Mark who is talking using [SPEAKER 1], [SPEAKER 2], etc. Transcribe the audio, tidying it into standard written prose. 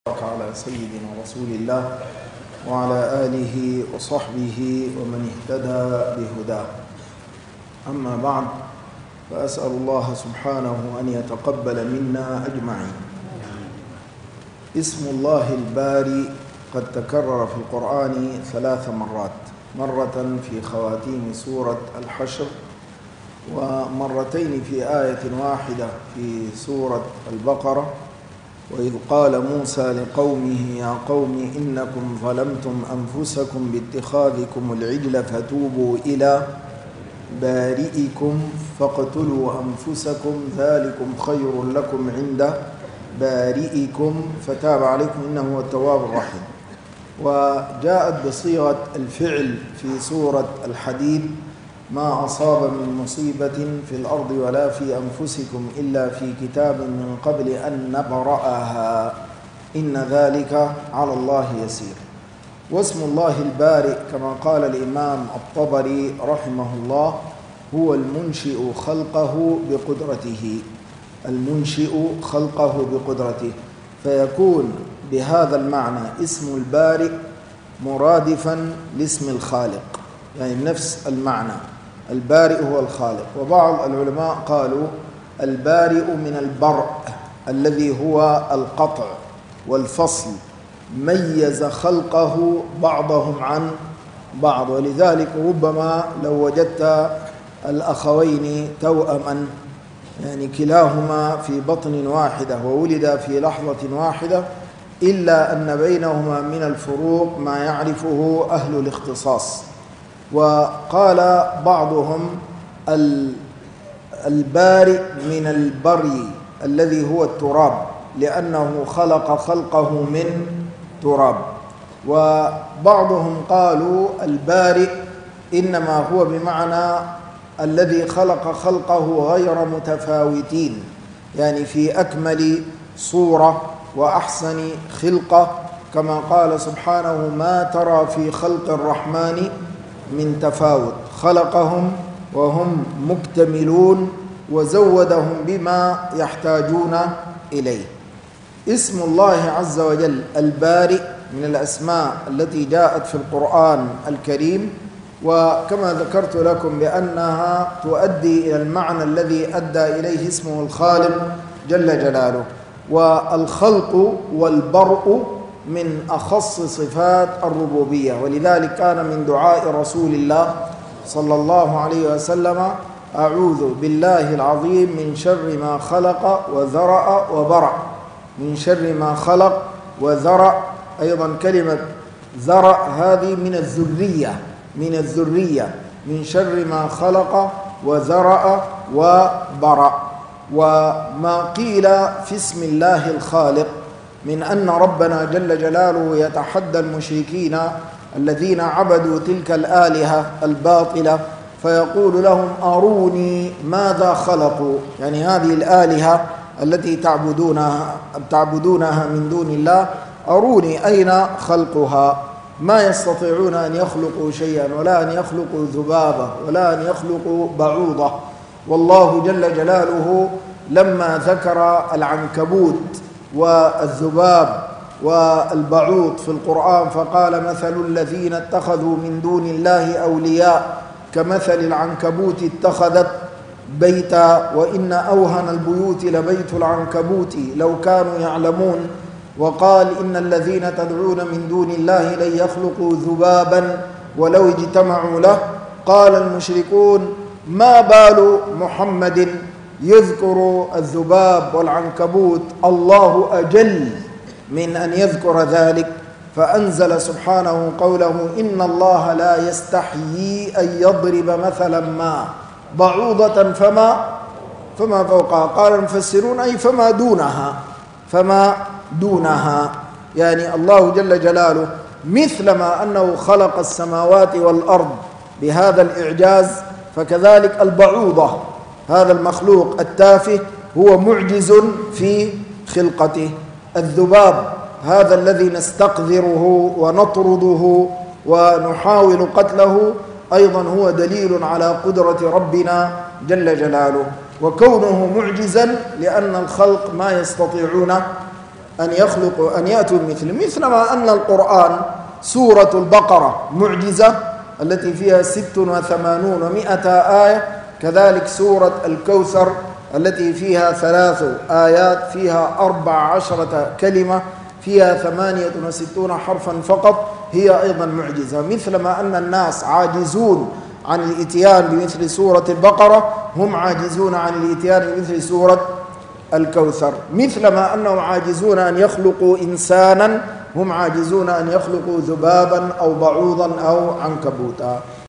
[SPEAKER 1] على سيدنا رسول الله وعلى آله وصحبه ومن اهتدى بهداه. أما بعد، فأسأل الله سبحانه أن يتقبل منا أجمعين. اسم الله الباري قد تكرر في القرآن 3 مرات، مرة في خواتيم سورة الحشر، ومرتين في آية واحدة في سورة البقرة. وإذ قال موسى لقومه يا قوم إنكم ظلمتم أنفسكم باتخاذكم العجل فتوبوا إلى بارئكم فاقتلوا أنفسكم ذلكم خير لكم عند بارئكم فتاب عليكم إنه هو التواب الرحيم. وجاءت بصيغة الفعل في سورة الحديد: ما أصاب من مصيبة في الأرض ولا في أنفسكم إلا في كتاب من قبل أن نبرأها إن ذلك على الله يسير. واسم الله البارئ كما قال الإمام الطبري رحمه الله هو المنشئ خلقه بقدرته، المنشئ خلقه بقدرته، فيكون بهذا المعنى اسم البارئ مرادفا لاسم الخالق، يعني نفس المعنى. البارئ هو الخالق. وبعض العلماء قالوا البارئ من البرء الذي هو القطع والفصل، ميز خلقه بعضهم عن بعض. ولذلك ربما لو وجدت الأخوين توأما، يعني كلاهما في بطن واحدة وولدا في لحظة واحدة، إلا أن بينهما من الفروق ما يعرفه أهل الاختصاص. وقال بعضهم البارئ من البري الذي هو التراب، لأنه خلق خلقه من تراب. وبعضهم قالوا البارئ إنما هو بمعنى الذي خلق خلقه غير متفاوتين، يعني في أكمل صورة وأحسن خلقة، كما قال سبحانه ما ترى في خلق الرحمن من تفاوت، خلقهم وهم مكتملون وزودهم بما يحتاجون إليه. اسم الله عز وجل البارئ من الأسماء التي جاءت في القرآن الكريم، وكما ذكرت لكم بأنها تؤدي إلى المعنى الذي أدى إليه اسمه الخالق جل جلاله. والخلق والبرء من أخص صفات الربوبية، ولذلك كان من دعاء رسول الله صلى الله عليه وسلم أعوذ بالله العظيم من شر ما خلق وذرأ وبرأ. من شر ما خلق وذرأ، أيضا كلمة ذرأ هذه من الذرية، من الذرية، من شر ما خلق وذرأ وبرأ. وما قيل في اسم الله الخالق من أن ربنا جل جلاله يتحدى المشركين الذين عبدوا تلك الآلهة الباطلة، فيقول لهم أروني ماذا خلقوا، يعني هذه الآلهة التي تعبدونها من دون الله، أروني أين خلقها. ما يستطيعون أن يخلقوا شيئا، ولا أن يخلقوا ذبابة، ولا أن يخلقوا بعوضة. والله جل جلاله لما ذكر العنكبوت والذباب والبعوض في القرآن فقال مثل الذين اتخذوا من دون الله أولياء كمثل العنكبوت اتخذت بيتا وإن أوهن البيوت لبيت العنكبوت لو كانوا يعلمون. وقال إن الذين تدعون من دون الله لن يخلقوا ذبابا ولو اجتمعوا له. قال المشركون ما بال محمد يذكر الذباب والعنكبوت، الله أجل من أن يذكر ذلك. فأنزل سبحانه قوله إن الله لا يستحيي أن يضرب مثلا ما بعوضة فما فوقها. قال المفسرون أي فما دونها، يعني الله جل جلاله مثلما أنه خلق السماوات والأرض بهذا الإعجاز، فكذلك البعوضة هذا المخلوق التافه هو معجز في خلقته. الذباب هذا الذي نستقذره ونطرده ونحاول قتله أيضا هو دليل على قدرة ربنا جل جلاله، وكونه معجزا لأن الخلق ما يستطيعون أن يأتوا مثلما أن القرآن سورة البقرة معجزة التي فيها 86 و100 آية، كذلك سورة الكوثر التي فيها 3 آيات فيها 14 كلمة فيها 68 حرفا فقط، هي أيضا معجزة. مثلما أن الناس عاجزون عن الإتيان بمثل سورة البقرة، هم عاجزون عن الإتيان بمثل سورة الكوثر. مثلما أنهم عاجزون أن يخلقوا إنسانا، هم عاجزون أن يخلقوا ذبابا أو بعوضا أو عنكبوتا.